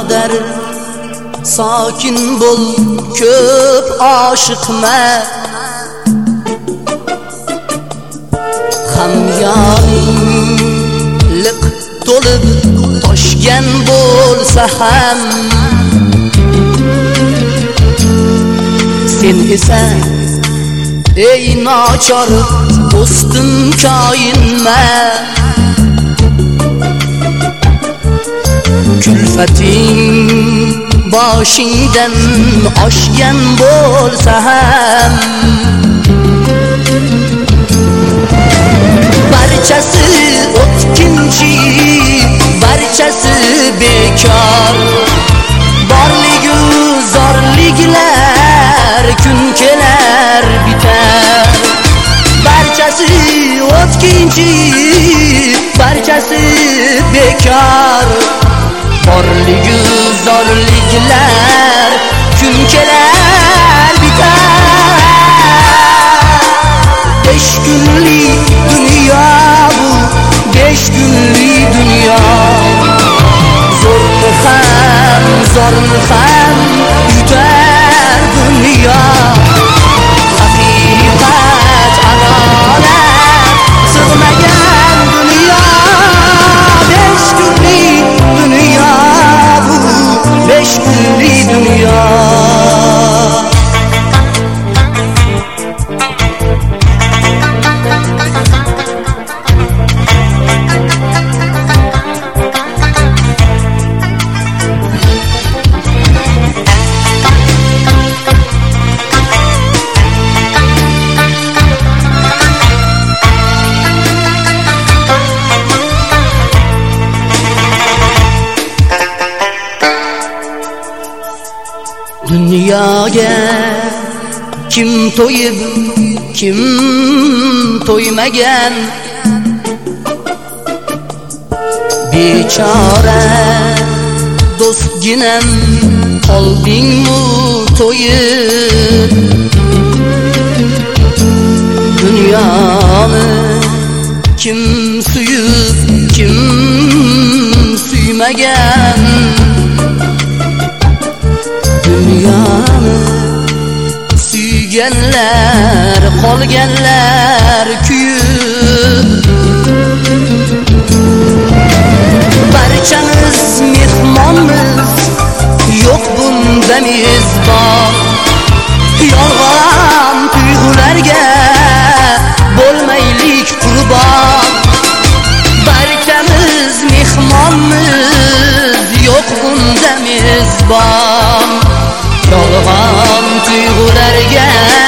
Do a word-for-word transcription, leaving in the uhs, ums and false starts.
birodar, sokin bo'l, ko'p oshiqma. Hamyonlik to'lib toshgan bo'lsa ham, sen esa ey nochor do'stim koyinma. Kulfating boshingdan oshgan bo'lsa ham, barchasi o'tkinchi, barchasi bekor. Borligu zorliklar kun kelar bitar. Barchasi o'tkinchi, barchasi bekor. Borligu zorliklar kun kelar bitar. Besh kunlik dunyo bu, besh kunlik dunyo. Zo'rni ham, zo'rni ham yutar dunyo. Haqiqat adolat sig'magan dunyo. Besh kunlik dunyo bu, besh kunlik dunyo. Dunyoga kim to'yib, kim to'ymagan. Bechora do'stginam, qoldingmi to'yib? Dunyoni kim suyib, kim suymagan. Dunyoni suyganlar, qolganlar kuyib. Barchamiz mehmonmiz, yo'q bunda mezbon. Yolg'on tuyg'ularga bo'lmaylik qurbon. Barchamiz mehmonmiz, yo'q bunda mezbon. Yolg'on tuyg'ularga